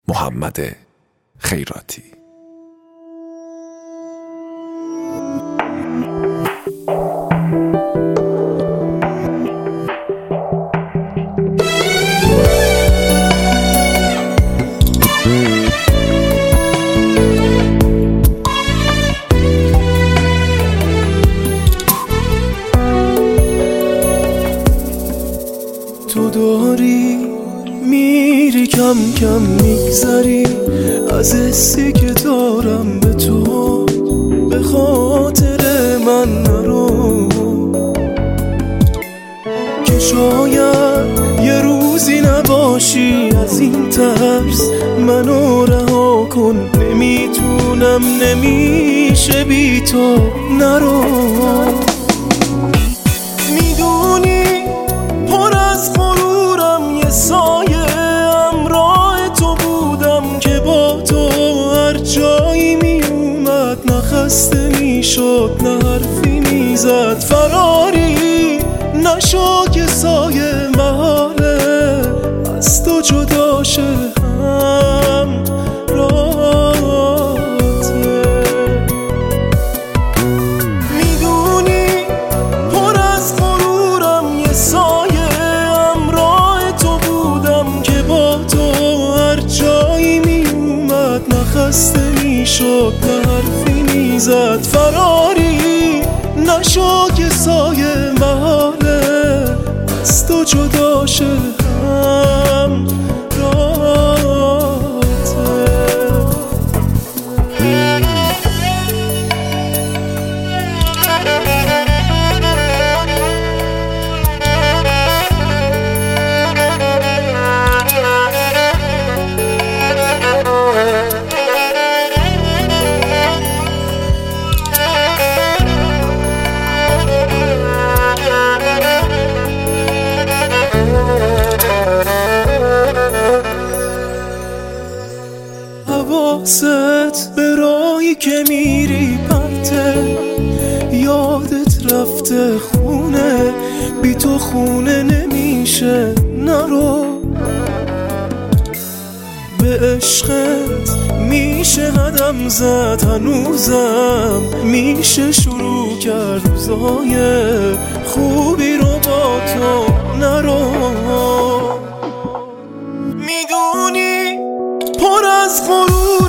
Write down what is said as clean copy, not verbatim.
محمد خیراتی. تو داری میری کم کم میگذری از حسی که دارم به تو، به خاطر من نرو که شاید یه روزی نباشی. از این ترس منو رها کن، نمیتونم نمیشه بی تو نرو. میدونی پر از غرورم، یه سایه همراه تو بودم که با تو هر جایی می اومد نه خسته می شد نه حرفی می زد. فراری نشو که سایه محاله از تو جدا شه، هم راته. میدونی پر از غرورم، یه سایه همراه تو بودم که با تو هر جایی می اومد نه خسته می شد نه حرفی می زد. فراری نشو که سایه محاله از تو جدا شه، هم راته. حواست به راهی که میری پرته، یادت رفته خونه بی تو خونه نمیشه نرو. به عشقت میشه قدم زد، هنوزم میشه شروع کرد روزای خوبی رو با تو نرو. میدونی پر از غرور